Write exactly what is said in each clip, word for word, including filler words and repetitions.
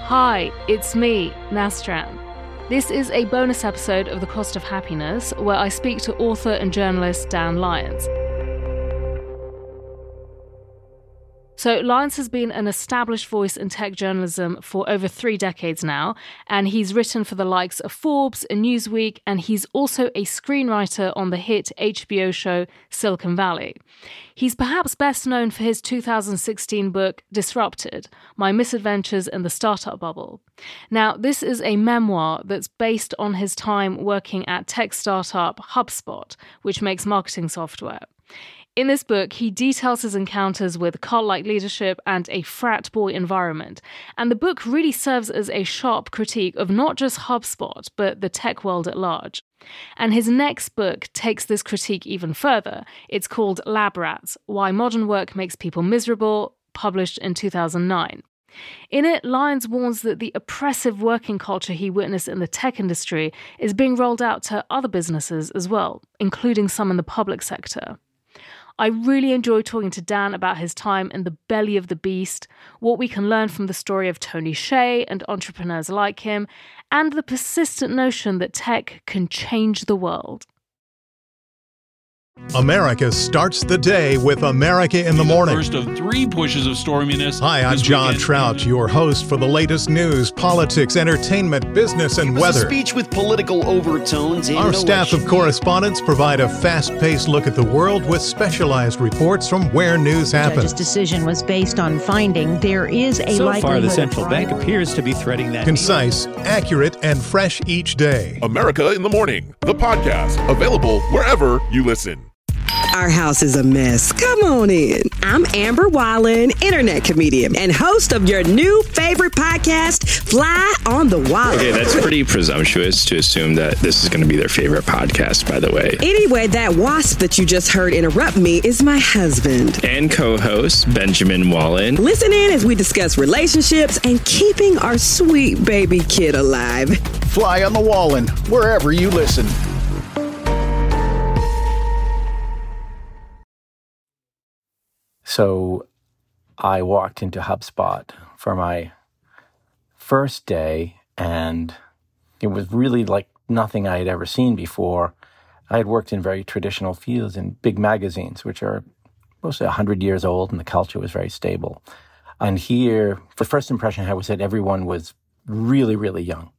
Hi, it's me, Nastran. This is a bonus episode of The Cost of Happiness, where I speak to author and journalist Dan Lyons. So Lyons has been an established voice in tech journalism for over three decades now, and he's written for the likes of Forbes and Newsweek, and he's also a screenwriter on the hit H B O show Silicon Valley. He's perhaps best known for his two thousand sixteen book Disrupted, My Misadventures in the Startup Bubble. Now, this is a memoir that's based on his time working at tech startup HubSpot, which makes marketing software. In this book, he details his encounters with cult-like leadership and a frat boy environment. And the book really serves as a sharp critique of not just HubSpot, but the tech world at large. And his next book takes this critique even further. It's called Lab Rats: Why Modern Work Makes People Miserable, published in two thousand nine. In it, Lyons warns that the oppressive working culture he witnessed in the tech industry is being rolled out to other businesses as well, including some in the public sector. I really enjoyed talking to Dan about his time in the belly of the beast, what we can learn from the story of Tony Hsieh and entrepreneurs like him, and the persistent notion that tech can change the world. America starts the day with America in the Morning. First of three pushes of storminess. Hi, I'm John weekend. Trout, your host for the latest news, politics, entertainment, business, and it was weather. A speech with political overtones. And Our no staff of correspondents provide a fast-paced look at the world with specialized reports from where news The happens. judge's decision was based on finding there is a so likelihood far, the central of bank appears to be threading that. Concise, accurate, and fresh each day. America in the Morning, the podcast, available wherever you listen. Our house is a mess. Come on in. I'm Amber Wallen, internet comedian and host of your new favorite podcast, Fly on the Wall. Okay, that's pretty presumptuous to assume that this is going to be their favorite podcast, by the way. Anyway, that wasp that you just heard interrupt me is my husband. And co-host, Benjamin Wallen. Listen in as we discuss relationships and keeping our sweet baby kid alive. Fly on the Wallen, wherever you listen. So I walked into HubSpot for my first day, and it was really like nothing I had ever seen before. I had worked in very traditional fields in big magazines, which are mostly one hundred years old, and the culture was very stable. And here, the first impression I had was that everyone was really, really young.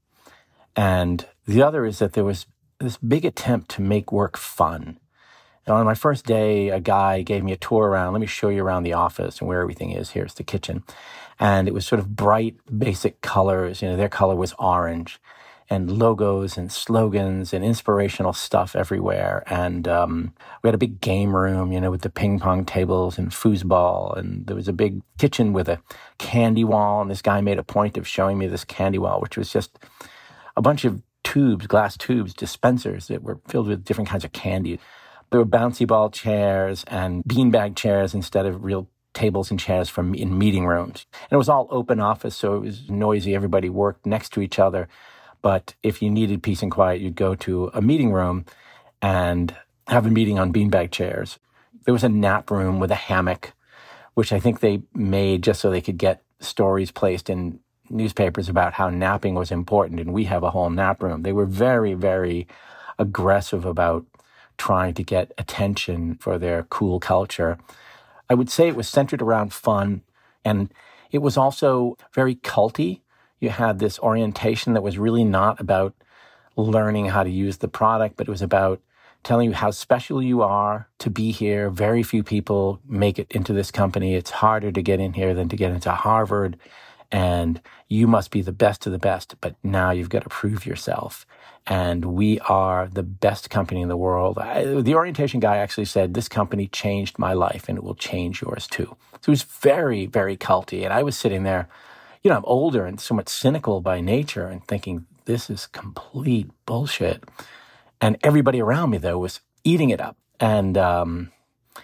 And the other is that there was this big attempt to make work fun. And on my first day, a guy gave me a tour around. Let me show you around the office and where everything is. Here's the kitchen. And it was sort of bright, basic colors. You know, their color was orange, and logos and slogans and inspirational stuff everywhere. And um, we had a big game room, you know, with the ping pong tables and foosball. And there was a big kitchen with a candy wall. And this guy made a point of showing me this candy wall, which was just a bunch of tubes, glass tubes, dispensers that were filled with different kinds of candy. There were bouncy ball chairs and beanbag chairs instead of real tables and chairs from in meeting rooms. And it was all open office, so it was noisy. Everybody worked next to each other. But if you needed peace and quiet, you'd go to a meeting room and have a meeting on beanbag chairs. There was a nap room with a hammock, which I think they made just so they could get stories placed in newspapers about how napping was important, and we have a whole nap room. They were very, very aggressive about trying to get attention for their cool culture. I would say it was centered around fun, and it was also very culty. You had this orientation that was really not about learning how to use the product, but it was about telling you how special you are to be here. Very few people make it into this company. It's harder to get in here than to get into Harvard, and you must be the best of the best, but now you've got to prove yourself. And we are the best company in the world. I, the orientation guy actually said, this company changed my life and it will change yours too. So it was very, very culty. And I was sitting there, you know, I'm older and somewhat cynical by nature and thinking, this is complete bullshit. And everybody around me, though, was eating it up. And um,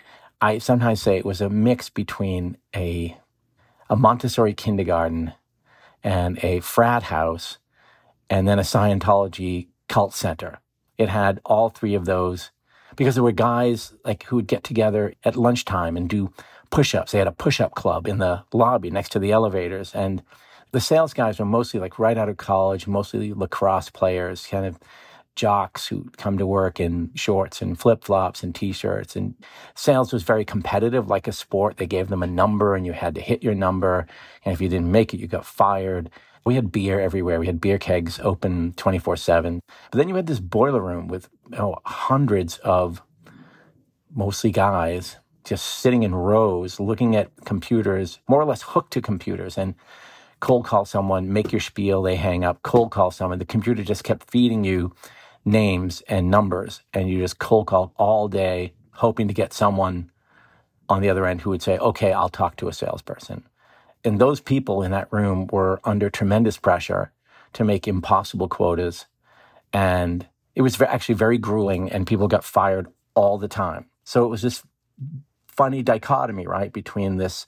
I sometimes say it was a mix between a, a Montessori kindergarten and a frat house and then a Scientology cult center. It had all three of those because there were guys like who would get together at lunchtime and do push-ups. They had a push-up club in the lobby next to the elevators, and The sales guys were mostly like right out of college, mostly lacrosse players, kind of jocks who come to work in shorts and flip-flops and T-shirts. And sales was very competitive, like a sport. They gave them a number and you had to hit your number. And if you didn't make it, you got fired. We had beer everywhere. We had beer kegs open twenty-four seven. But then you had this boiler room with oh, hundreds of mostly guys just sitting in rows, looking at computers, more or less hooked to computers, and cold call someone, make your spiel, they hang up, cold call someone. The computer just kept feeding you names and numbers, and you just cold call all day, hoping to get someone on the other end who would say, okay, I'll talk to a salesperson. And those people in that room were under tremendous pressure to make impossible quotas. And it was actually very grueling, and people got fired all the time. So it was this funny dichotomy, right, between this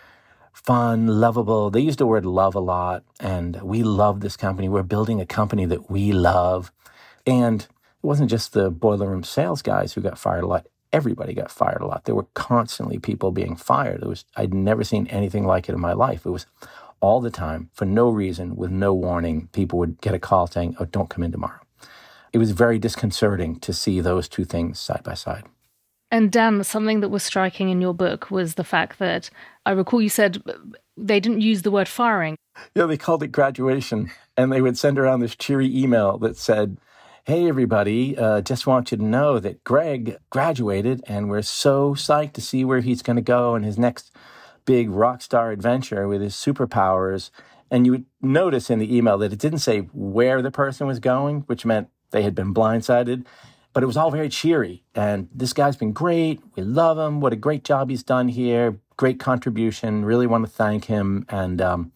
fun, lovable, they used the word love a lot, and we love this company. We're building a company that we love. And it wasn't just the boiler room sales guys who got fired a lot. Everybody got fired a lot. There were constantly people being fired. It was I'd never seen anything like it in my life. It was all the time, for no reason, with no warning. People would get a call saying, oh, don't come in tomorrow. It was very disconcerting to see those two things side by side. And Dan, something that was striking in your book was the fact that I recall you said they didn't use the word firing. Yeah, they called it graduation. And they would send around this cheery email that said, hey, everybody, uh, just want you to know that Greg graduated, and we're so psyched to see where he's going to go in his next big rock star adventure with his superpowers. And you would notice in the email that it didn't say where the person was going, which meant they had been blindsided. But it was all very cheery. And this guy's been great. We love him. What a great job he's done here. Great contribution. Really want to thank him. And um,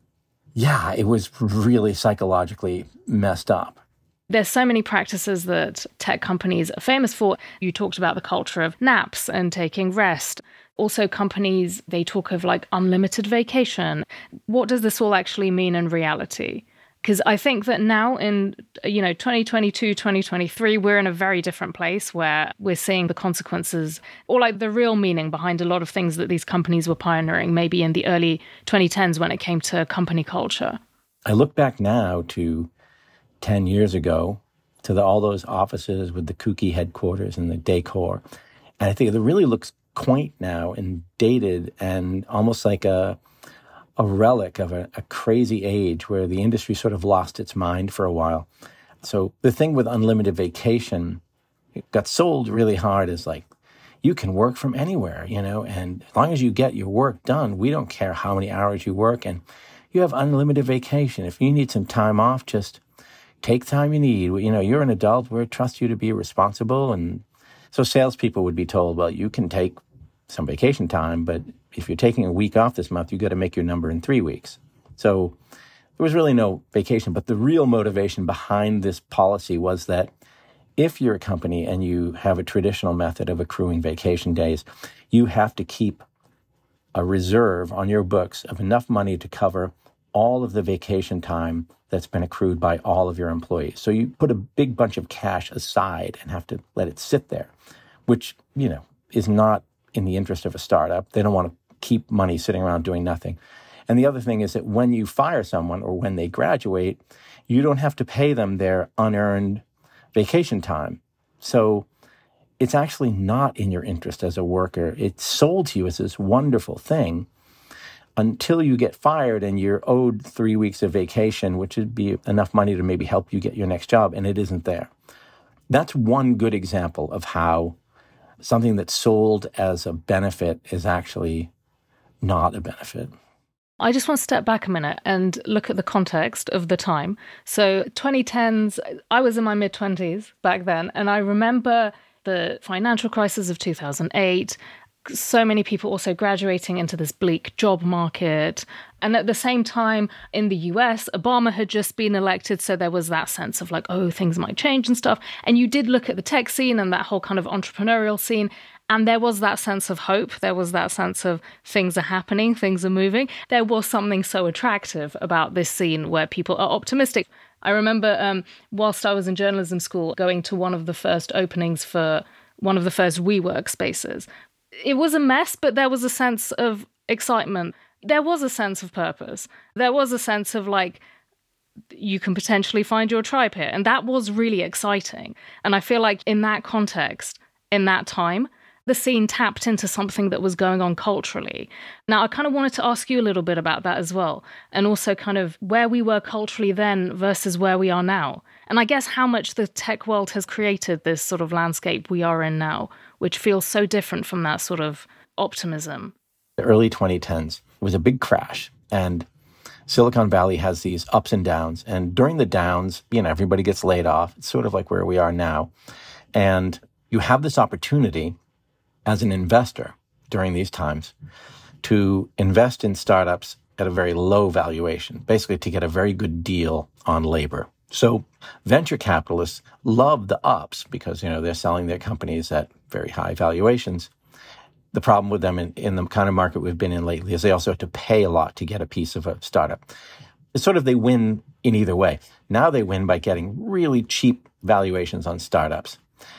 yeah, it was really psychologically messed up. There's so many practices that tech companies are famous for. You talked about the culture of naps and taking rest. Also, companies, they talk of like unlimited vacation. What does this all actually mean in reality? Because I think that now in, you know, twenty twenty-two, twenty twenty-three, we're in a very different place where we're seeing the consequences or like the real meaning behind a lot of things that these companies were pioneering, maybe in the early twenty tens when it came to company culture. I look back now to ten years ago, to the, all those offices with the kooky headquarters and the decor. And I think it really looks quaint now and dated and almost like a a relic of a, a crazy age where the industry sort of lost its mind for a while. So the thing with unlimited vacation, it got sold really hard as like, you can work from anywhere, you know, and as long as you get your work done, we don't care how many hours you work, and you have unlimited vacation. If you need some time off, just take time you need. You know, you're an adult. We trust you to be responsible. And so salespeople would be told, well, you can take some vacation time, but if you're taking a week off this month, you got to make your number in three weeks. So there was really no vacation. But the real motivation behind this policy was that if you're a company and you have a traditional method of accruing vacation days, you have to keep a reserve on your books of enough money to cover all of the vacation time that's been accrued by all of your employees. So you put a big bunch of cash aside and have to let it sit there, which, you know, is not in the interest of a startup. They don't want to keep money sitting around doing nothing. And the other thing is that when you fire someone or when they graduate, you don't have to pay them their unearned vacation time. So it's actually not in your interest as a worker. It's sold to you as this wonderful thing until you get fired and you're owed three weeks of vacation, which would be enough money to maybe help you get your next job, and it isn't there. That's one good example of how something that's sold as a benefit is actually not a benefit. I just want to step back a minute and look at the context of the time. So twenty tens, I was in my mid-twenties back then, and I remember the financial crisis of two thousand eight, so many people also graduating into this bleak job market. And at the same time, in the U S, Obama had just been elected, so there was that sense of like, oh, things might change and stuff. And you did look at the tech scene and that whole kind of entrepreneurial scene, and there was that sense of hope. There was that sense of things are happening, things are moving. There was something so attractive about this scene where people are optimistic. I remember um, whilst I was in journalism school, going to one of the first openings for one of the first WeWork spaces. It was a mess, but there was a sense of excitement. there was a sense of purpose. There was a sense of like, you can potentially find your tribe here. And that was really exciting. And I feel like in that context, in that time, the scene tapped into something that was going on culturally. Now, I kind of wanted to ask you a little bit about that as well. And also kind of where we were culturally then versus where we are now. And I guess how much the tech world has created this sort of landscape we are in now, which feels so different from that sort of optimism. The early twenty tens was a big crash. And Silicon Valley has these ups and downs. And during the downs, you know, everybody gets laid off. It's sort of like where we are now. And you have this opportunity as an investor during these times to invest in startups at a very low valuation, basically to get a very good deal on labor. So venture capitalists love the ups because, you know, they're selling their companies at very high valuations. The problem with them in, in the kind of market we've been in lately is they also have to pay a lot to get a piece of a startup. It's sort of they win in either way. Now they win by getting really cheap valuations on startups.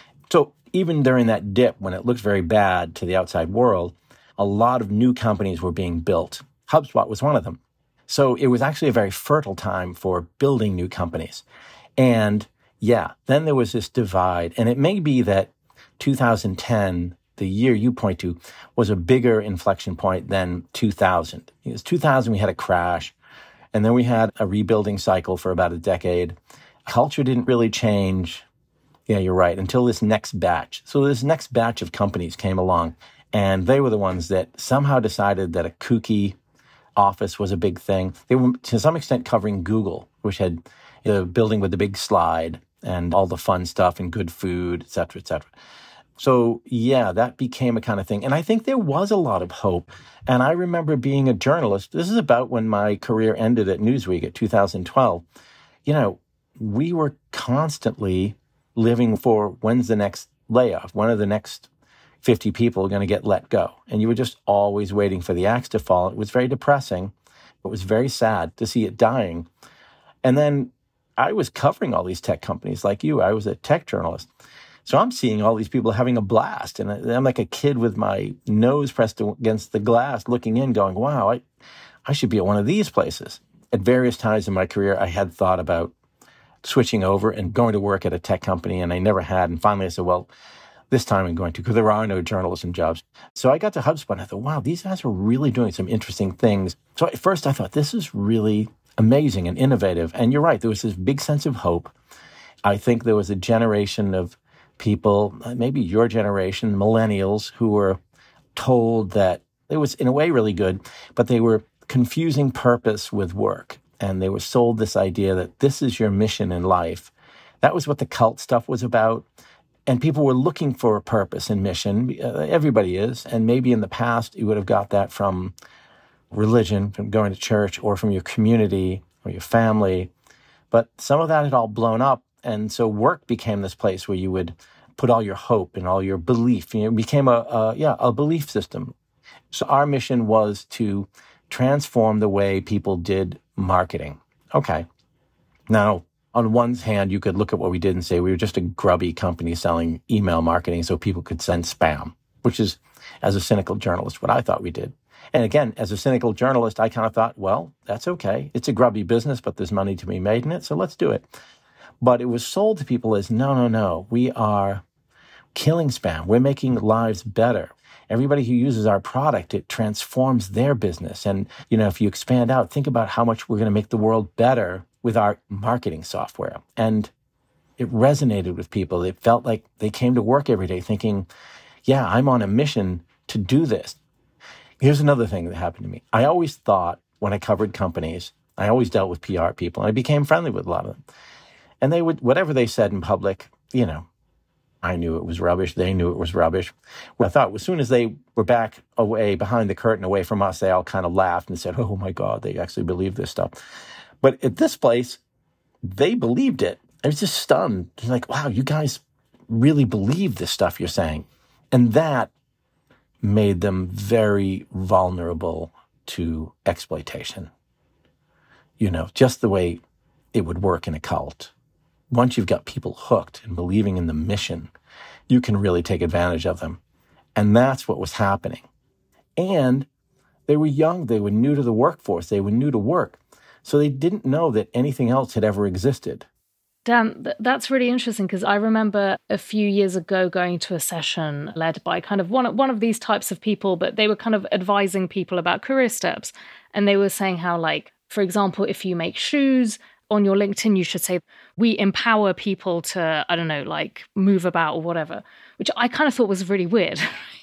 So even during that dip, when it looked very bad to the outside world, a lot of new companies were being built. HubSpot was one of them. So it was actually a very fertile time for building new companies. And yeah, then there was this divide. And it may be that two thousand ten, the year you point to, was a bigger inflection point than two thousand. Because two thousand, we had a crash. And then we had a rebuilding cycle for about a decade. Culture didn't really change. Yeah, you're right, until this next batch. So this next batch of companies came along, and they were the ones that somehow decided that a kooky office was a big thing. They were, to some extent, covering Google, which had the building with the big slide and all the fun stuff and good food, et cetera, et cetera. So, yeah, that became a kind of thing. And I think there was a lot of hope. And I remember being a journalist. This is about when my career ended at Newsweek at two thousand twelve. You know, we were constantly living for when's the next layoff? When are the next fifty people going to get let go? And you were just always waiting for the axe to fall. It was very depressing. It was very sad to see it dying. And then I was covering all these tech companies like you. I was a tech journalist. So I'm seeing all these people having a blast. And I'm like a kid with my nose pressed against the glass looking in going, wow, I, I should be at one of these places. At various times in my career, I had thought about switching over and going to work at a tech company, and I never had. And finally I said, well, this time I'm going to, because there are no journalism jobs. So I got to HubSpot, and I thought, wow, these guys are really doing some interesting things. So at first I thought, this is really amazing and innovative. And you're right, there was this big sense of hope. I think there was a generation of people, maybe your generation, millennials, who were told that it was in a way really good, but they were confusing purpose with work. And they were sold this idea that this is your mission in life. That was what the cult stuff was about. And people were looking for a purpose and mission. Uh, everybody is. And maybe in the past, you would have got that from religion, from going to church, or from your community or your family. But some of that had all blown up. And so work became this place where you would put all your hope and all your belief. You know, it became a, a yeah, a belief system. So our mission was to transform the way people did marketing. Okay. Now, on one hand, you could look at what we did and say we were just a grubby company selling email marketing so people could send spam, which is, as a cynical journalist, what I thought we did. And again, as a cynical journalist, I kind of thought, well, that's okay. It's a grubby business, but there's money to be made in it, so let's do it. But it was sold to people as, no, no, no, we are killing spam. We're making lives better. Everybody who uses our product, it transforms their business. And, you know, if you expand out, think about how much we're going to make the world better with our marketing software. And it resonated with people. It felt like they came to work every day thinking, yeah, I'm on a mission to do this. Here's another thing that happened to me. I always thought when I covered companies, I always dealt with P R people, and I became friendly with a lot of them. And they would, whatever they said in public, you know, I knew it was rubbish. They knew it was rubbish. Well, I thought as soon as they were back away behind the curtain, away from us, they all kind of laughed and said, oh my God, they actually believe this stuff. But at this place, they believed it. I was just stunned. They're like, wow, you guys really believe this stuff you're saying. And that made them very vulnerable to exploitation. You know, just the way it would work in a cult. Once you've got people hooked and believing in the mission, you can really take advantage of them. And that's what was happening. And They were young. They were new to the workforce. They were new to work. So they didn't know that anything else had ever existed. Dan, th- that's really interesting because I remember a few years ago going to a session led by kind of one, one of these types of people, but they were kind of advising people about career steps. And they were saying how, like, for example, if you make shoes, on your LinkedIn, you should say, we empower people to, I don't know, like move about or whatever, which I kind of thought was really weird.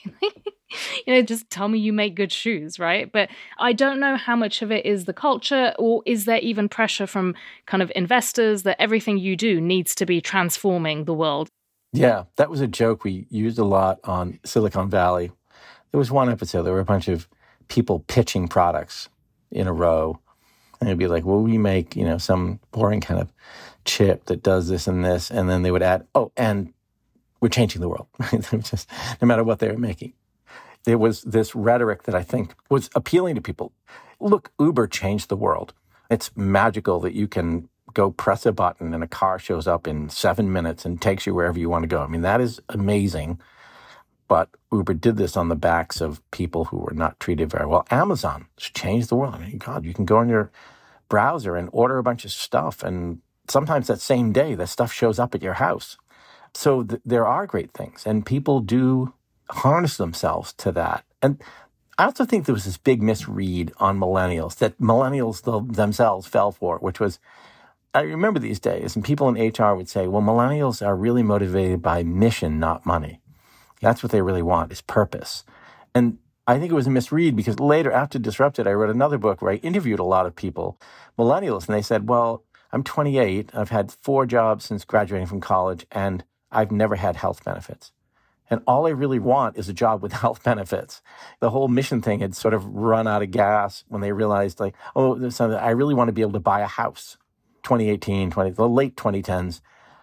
You know, just tell me you make good shoes, right? But I don't know how much of it is the culture, or is there even pressure from kind of investors that everything you do needs to be transforming the world? Yeah, that was a joke we used a lot on Silicon Valley. There was one episode, there were a bunch of people pitching products in a row. And it'd be like, well, we make, you know, some boring kind of chip that does this and this. And then they would add, oh, and we're changing the world. Just no matter what they were making. There was this rhetoric that I think was appealing to people. Look, Uber changed the world. It's magical that you can go press a button and a car shows up in seven minutes and takes you wherever you want to go. I mean, that is amazing. But Uber did this on the backs of people who were not treated very well. Amazon changed the world. I mean, God, you can go on your browser and order a bunch of stuff. And sometimes that same day, that stuff shows up at your house. So th- there are great things. And people do harness themselves to that. And I also think there was this big misread on millennials that millennials th- themselves fell for, which was, I remember these days, and people in H R would say, well, millennials are really motivated by mission, not money. That's what they really want, is purpose. And I think it was a misread because later, after Disrupted, I wrote another book where I interviewed a lot of people, millennials, and they said, well, I'm twenty-eight, I've had four jobs since graduating from college, and I've never had health benefits. And all I really want is a job with health benefits. The whole mission thing had sort of run out of gas when they realized, like, oh, there's something, I really want to be able to buy a house. twenty eighteen, twenty, the late twenty tens.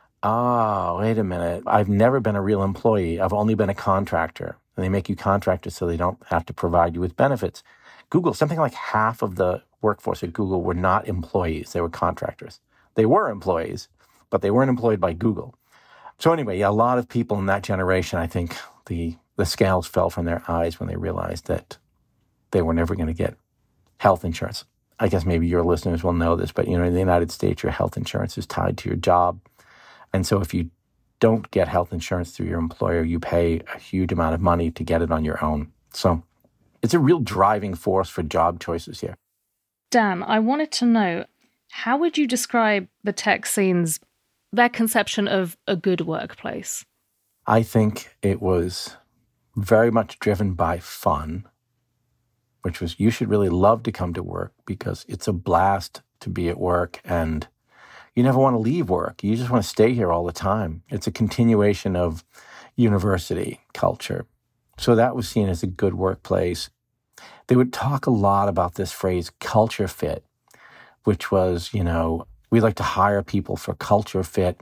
Oh, wait a minute. I've never been a real employee. I've only been a contractor. And they make you contractors so they don't have to provide you with benefits. Google, something like half of the workforce at Google were not employees. They were contractors. They were employees, but they weren't employed by Google. So anyway, yeah, a lot of people in that generation, I think the, the scales fell from their eyes when they realized that they were never going to get health insurance. I guess maybe your listeners will know this, but you know, in the United States, your health insurance is tied to your job. And so if you don't get health insurance through your employer, you pay a huge amount of money to get it on your own. So it's a real driving force for job choices here. Dan, I wanted to know, how would you describe the tech scene's, their conception of a good workplace? I think it was very much driven by fun, which was you should really love to come to work because it's a blast to be at work and you never want to leave work. You just want to stay here all the time. It's a continuation of university culture. So that was seen as a good workplace. They would talk a lot about this phrase, culture fit, which was, you know, we like to hire people for culture fit.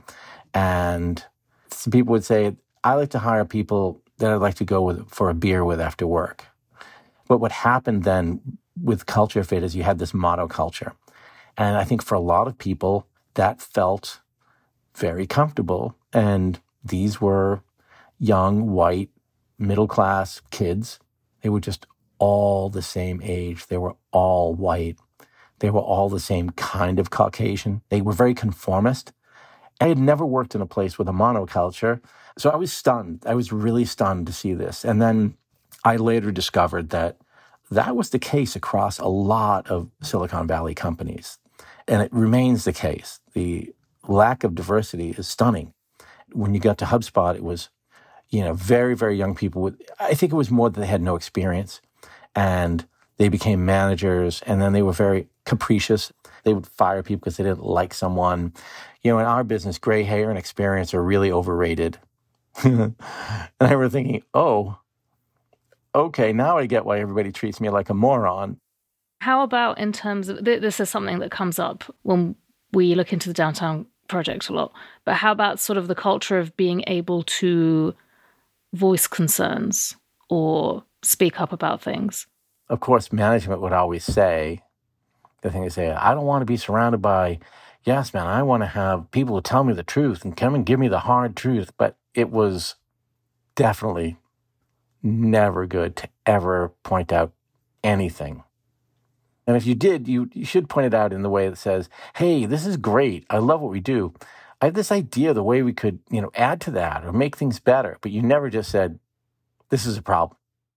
And some people would say, I like to hire people that I'd like to go with for a beer with after work. But what happened then with culture fit is you had this monoculture. And I think for a lot of people, that felt very comfortable. And these were young, white, middle-class kids. They were just all the same age. They were all white. They were all the same kind of Caucasian. They were very conformist. I had never worked in a place with a monoculture. So I was stunned. I was really stunned to see this. And then I later discovered that that was the case across a lot of Silicon Valley companies. And it remains the case. The lack of diversity is stunning. When you got to HubSpot, it was, you know, very, very young people with, I think it was more that they had no experience. And they became managers, and then they were very capricious. They would fire people because they didn't like someone. You know, in our business, gray hair and experience are really overrated. And I remember thinking, oh, okay, now I get why everybody treats me like a moron. How about in terms of, this is something that comes up when we look into the Downtown Project a lot, but how about sort of the culture of being able to voice concerns or speak up about things? Of course, management would always say, the thing they say, I don't want to be surrounded by, yes, man, I want to have people who tell me the truth and come and give me the hard truth. But it was definitely never good to ever point out anything. And if you did, you, you should point it out in the way that says, hey, this is great. I love what we do. I have this idea of the way we could, you know, add to that or make things better. But you never just said, this is a problem.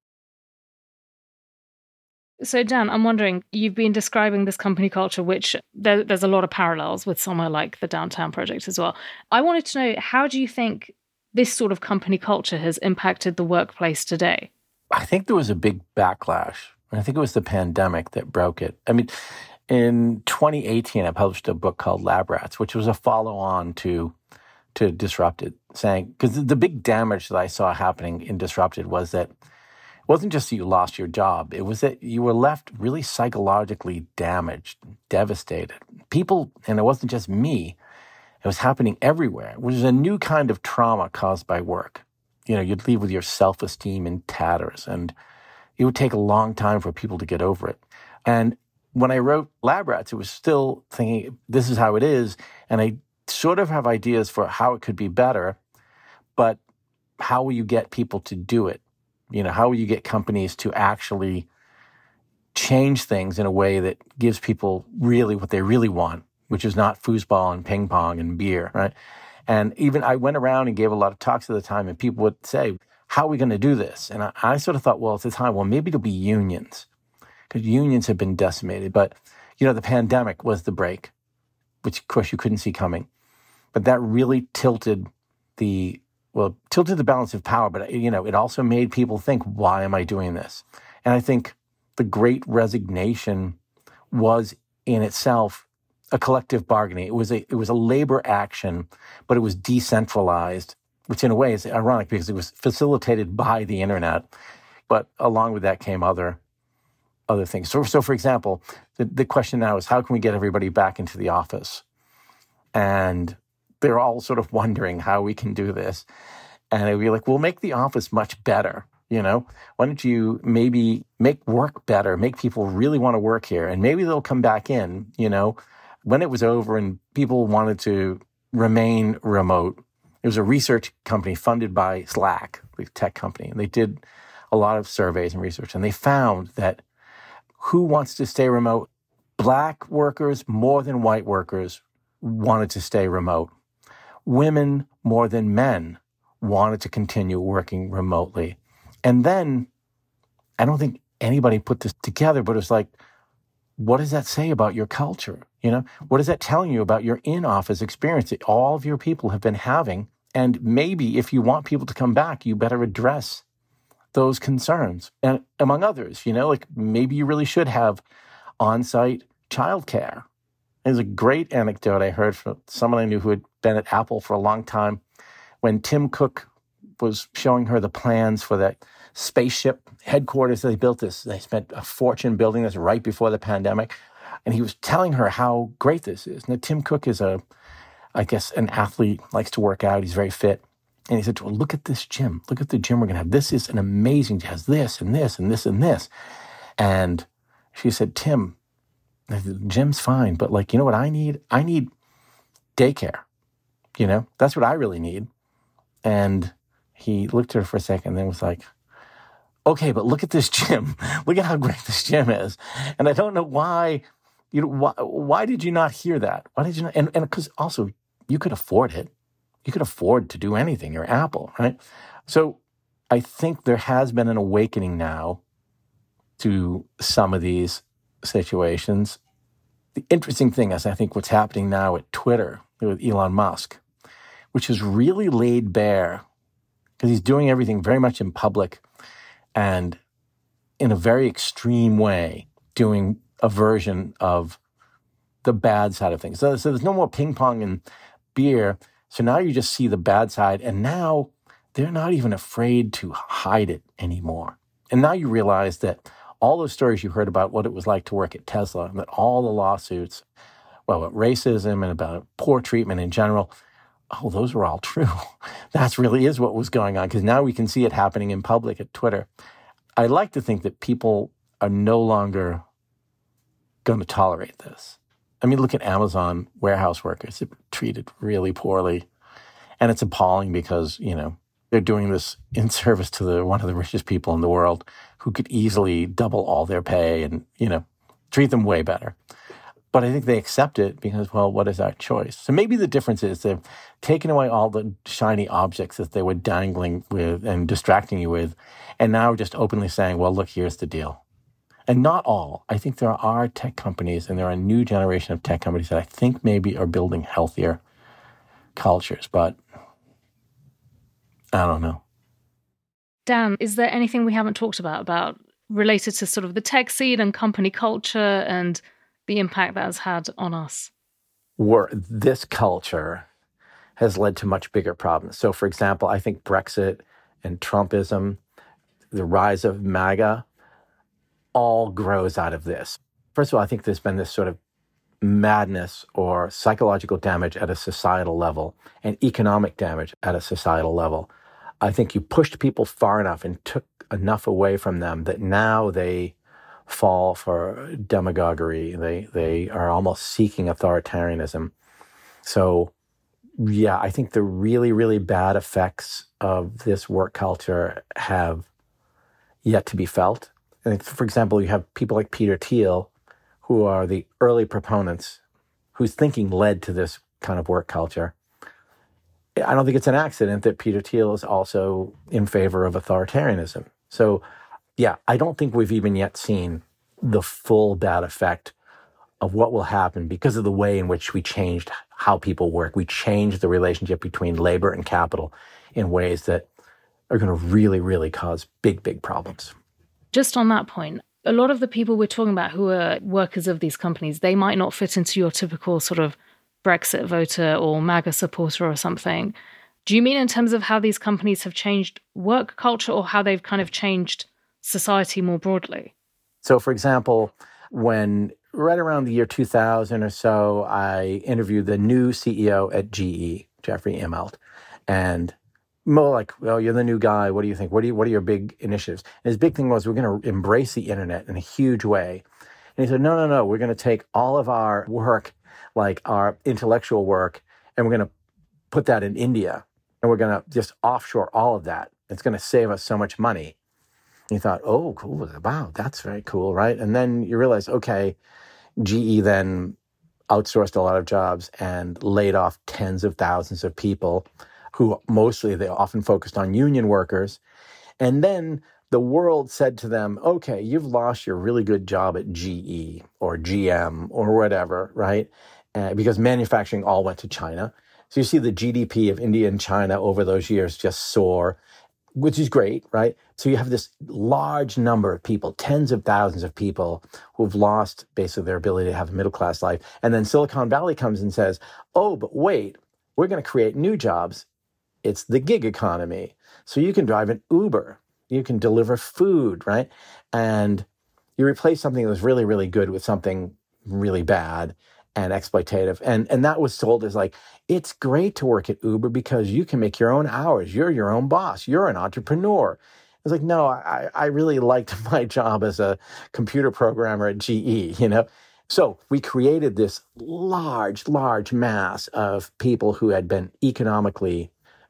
So, Dan, I'm wondering, you've been describing this company culture, which there, there's a lot of parallels with somewhere like the Downtown Project as well. I wanted to know, how do you think this sort of company culture has impacted the workplace today? I think there was a big backlash. I think it was the pandemic that broke it. I mean, in twenty eighteen, I published a book called Lab Rats, which was a follow-on to, to Disrupted, saying, because the big damage that I saw happening in Disrupted was that it wasn't just that you lost your job. It was that you were left really psychologically damaged, devastated. People, and it wasn't just me, it was happening everywhere. It was a new kind of trauma caused by work. You know, you'd leave with your self-esteem in tatters, and it would take a long time for people to get over it. And when I wrote Lab Rats, it was still thinking, this is how it is. And I sort of have ideas for how it could be better, but how will you get people to do it? You know, how will you get companies to actually change things in a way that gives people really what they really want, which is not foosball and ping pong and beer, right? And even I went around and gave a lot of talks at the time, and people would say, how are we going to do this? And I, I sort of thought, well, at the time, well, maybe it'll be unions, because unions have been decimated. But, you know, the pandemic was the break, which, of course, you couldn't see coming. But that really tilted the Well, tilted the balance of power, but, you know, it also made people think, why am I doing this? And I think the Great Resignation was in itself a collective bargaining. It was a, it was a labor action, but it was decentralized, which in a way is ironic because it was facilitated by the internet. But along with that came other other things. So, so for example, the, the question now is, how can we get everybody back into the office? And they're all sort of wondering how we can do this. And I'd be like, well, make the office much better, you know? Why don't you maybe make work better, make people really want to work here, and maybe they'll come back in, you know? When it was over and people wanted to remain remote, there was a research company funded by Slack, the tech company, and they did a lot of surveys and research, and they found that who wants to stay remote? Black workers more than white workers wanted to stay remote. Women more than men wanted to continue working remotely. And then I don't think anybody put this together, but it's like, what does that say about your culture? You know, what is that telling you about your in-office experience that all of your people have been having? And maybe if you want people to come back, you better address those concerns. And among others, you know, like maybe you really should have on-site childcare. There's a great anecdote I heard from someone I knew who had been at Apple for a long time. When Tim Cook was showing her the plans for that spaceship headquarters they built this, they spent a fortune building this right before the pandemic. And he was telling her how great this is. Now, Tim Cook is a, I guess, an athlete, likes to work out. He's very fit. And he said, well, look at this gym. Look at the gym we're going to have. This is an amazing, it has this and this and this and this. And she said, Tim, the gym's fine, but like, you know what I need? I need daycare. You know, that's what I really need. And he looked at her for a second and then was like, okay, but look at this gym. Look at how great this gym is. And I don't know why, you know, why, why did you not hear that? Why did you not? And and because also you could afford it. You could afford to do anything. You're Apple, right? So I think there has been an awakening now to some of these situations. The interesting thing is, I think what's happening now at Twitter with Elon Musk, which is really laid bare because he's doing everything very much in public and in a very extreme way, doing a version of the bad side of things. So, so there's no more ping pong and beer. So now you just see the bad side, and now they're not even afraid to hide it anymore. And now you realize that all those stories you heard about what it was like to work at Tesla, and that all the lawsuits, well, about racism and about poor treatment in general, oh, those were all true. That really is what was going on, because now we can see it happening in public at Twitter. I like to think that people are no longer going to tolerate this. I mean, look at Amazon warehouse workers. They're treated really poorly. And it's appalling because, you know, they're doing this in service to the one of the richest people in the world who could easily double all their pay and, you know, treat them way better. But I think they accept it because, well, what is our choice? So maybe the difference is they've taken away all the shiny objects that they were dangling with and distracting you with, and now just openly saying, well, look, here's the deal. And not all. I think there are tech companies, and there are a new generation of tech companies that I think maybe are building healthier cultures, but I don't know. Dan, is there anything we haven't talked about, about related to sort of the tech scene and company culture and the impact that has had on us? Where this culture has led to much bigger problems. So, for example, I think Brexit and Trumpism, the rise of MAGA, all grows out of this. First of all, I think there's been this sort of madness or psychological damage at a societal level and economic damage at a societal level. I think you pushed people far enough and took enough away from them that now they fall for demagoguery. They they are almost seeking authoritarianism. So, yeah, I think the really, really bad effects of this work culture have yet to be felt. And for example, you have people like Peter Thiel, who are the early proponents, whose thinking led to this kind of work culture. I don't think it's an accident that Peter Thiel is also in favor of authoritarianism. So, yeah, I don't think we've even yet seen the full bad effect of what will happen because of the way in which we changed how people work. We changed the relationship between labor and capital in ways that are going to really, really cause big, big problems. Just on that point, a lot of the people we're talking about who are workers of these companies, they might not fit into your typical sort of Brexit voter or MAGA supporter or something. Do you mean in terms of how these companies have changed work culture or how they've kind of changed society more broadly? So, for example, when right around the year two thousand or so, I interviewed the new C E O at G E, Jeffrey Immelt, and more like, well, you're the new guy. What do you think? What do you, what are your big initiatives? And his big thing was, we're going to embrace the internet in a huge way. And he said, no, no, no, we're going to take all of our work, like our intellectual work, and we're going to put that in India. And we're going to just offshore all of that. It's going to save us so much money. And you thought, oh, cool. Wow, that's very cool, right? And then you realize, okay, G E then outsourced a lot of jobs and laid off tens of thousands of people who mostly, they often focused on union workers. And then the world said to them, okay, you've lost your really good job at G E or G M or whatever, right? Uh, because manufacturing all went to China. So you see the G D P of India and China over those years just soar, which is great, right? So you have this large number of people, tens of thousands of people who've lost basically their ability to have a middle-class life. And then Silicon Valley comes and says, oh, but wait, we're going to create new jobs. It's the gig economy. So you can drive an Uber. You can deliver food, right? And you replace something that was really, really good with something really bad and exploitative. And and that was sold as like, it's great to work at Uber because you can make your own hours. You're your own boss. You're an entrepreneur. It's like, no, I, I really liked my job as a computer programmer at G E, you know? So we created this large, large mass of people who had been economically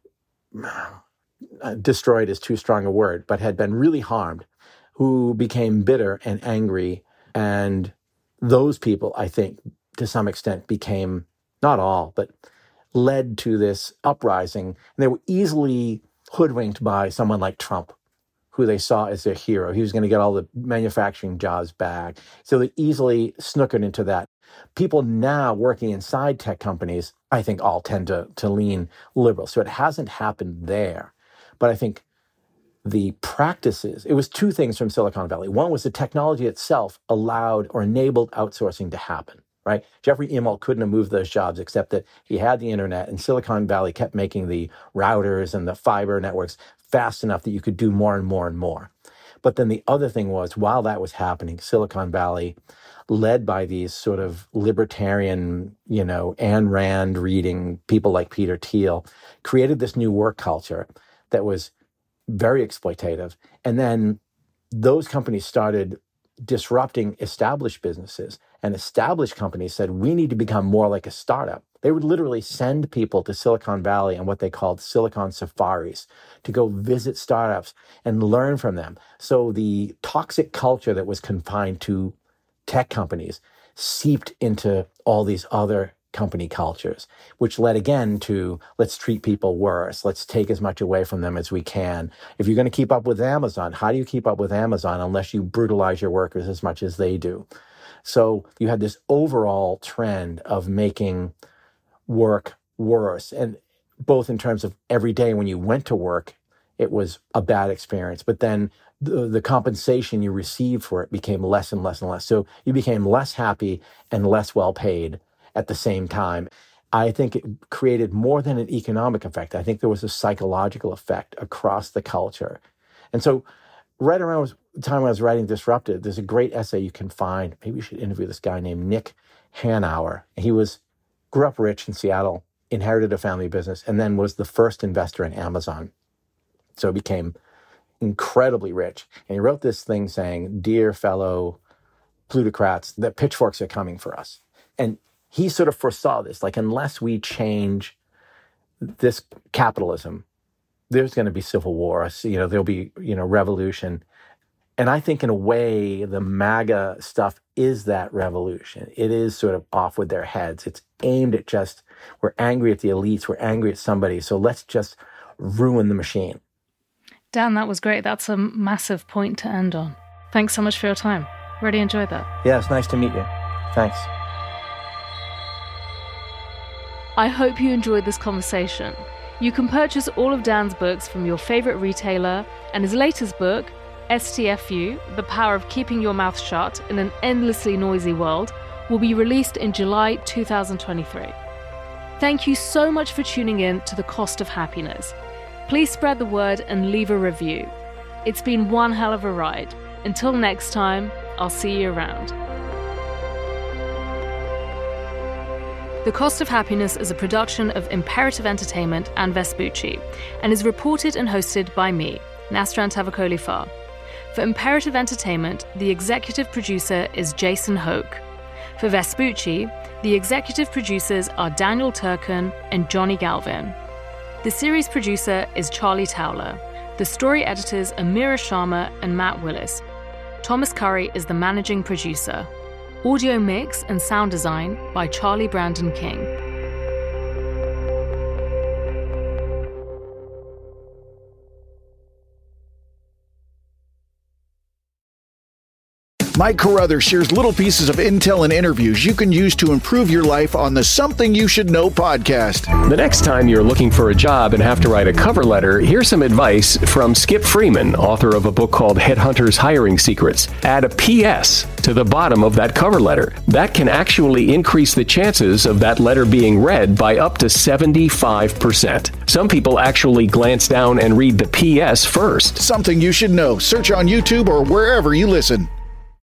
uh, destroyed is too strong a word, but had been really harmed, who became bitter and angry. And those people, I think, to some extent became, not all, but led to this uprising. And they were easily hoodwinked by someone like Trump, who they saw as their hero. He was going to get all the manufacturing jobs back. So they easily snookered into that. People now working inside tech companies, I think, all tend to, to lean liberal. So it hasn't happened there. But I think the practices, it was two things from Silicon Valley. One was the technology itself allowed or enabled outsourcing to happen, right? Jeffrey Immelt couldn't have moved those jobs except that he had the internet, and Silicon Valley kept making the routers and the fiber networks fast enough that you could do more and more and more. But then the other thing was, while that was happening, Silicon Valley, led by these sort of libertarian, you know, Ayn Rand reading people like Peter Thiel, created this new work culture that was very exploitative. And then those companies started disrupting established businesses, and established companies said, we need to become more like a startup. They would literally send people to Silicon Valley on what they called Silicon Safaris to go visit startups and learn from them. So the toxic culture that was confined to tech companies seeped into all these other company cultures, which led again to let's treat people worse. Let's take as much away from them as we can. If you're going to keep up with Amazon, how do you keep up with Amazon unless you brutalize your workers as much as they do? So you had this overall trend of making work worse. And both in terms of every day when you went to work, it was a bad experience. But then the, the compensation you received for it became less and less and less. So you became less happy and less well paid at the same time. I think it created more than an economic effect. I think there was a psychological effect across the culture. And so right around the time I was writing Disrupted, there's a great essay you can find. Maybe you should interview this guy named Nick Hanauer. He was grew up rich in Seattle, inherited a family business, and then was the first investor in Amazon. So became incredibly rich. And he wrote this thing saying, "Dear fellow plutocrats, the pitchforks are coming for us." And he sort of foresaw this, like, unless we change this capitalism, there's going to be civil war, you know, there'll be, you know, revolution. And I think in a way, the MAGA stuff is that revolution. It is sort of off with their heads. It's aimed at just, we're angry at the elites, we're angry at somebody, so let's just ruin the machine. Dan, that was great. That's a massive point to end on. Thanks so much for your time. Really enjoyed that. Yeah, it's nice to meet you. Thanks. I hope you enjoyed this conversation. You can purchase all of Dan's books from your favorite retailer, and his latest book, S T F U, The Power of Keeping Your Mouth Shut in an Endlessly Noisy World, will be released in July two thousand twenty-three. Thank you so much for tuning in to The Cost of Happiness. Please spread the word and leave a review. It's been one hell of a ride. Until next time, I'll see you around. The Cost of Happiness is a production of Imperative Entertainment and Vespucci, and is reported and hosted by me, Nasran Tavakoli-Farr. For Imperative Entertainment, the executive producer is Jason Hoke. For Vespucci, the executive producers are Daniel Turkin and Johnny Galvin. The series producer is Charlie Towler. The story editors are Mira Sharma and Matt Willis. Thomas Curry is the managing producer. Audio mix and sound design by Charlie Brandon King. Mike Carruthers shares little pieces of intel and interviews you can use to improve your life on the Something You Should Know podcast. The next time you're looking for a job and have to write a cover letter, here's some advice from Skip Freeman, author of a book called Headhunters Hiring Secrets. Add a P S to the bottom of that cover letter. That can actually increase the chances of that letter being read by up to seventy-five percent. Some people actually glance down and read the P S first. Something You Should Know. Search on YouTube or wherever you listen.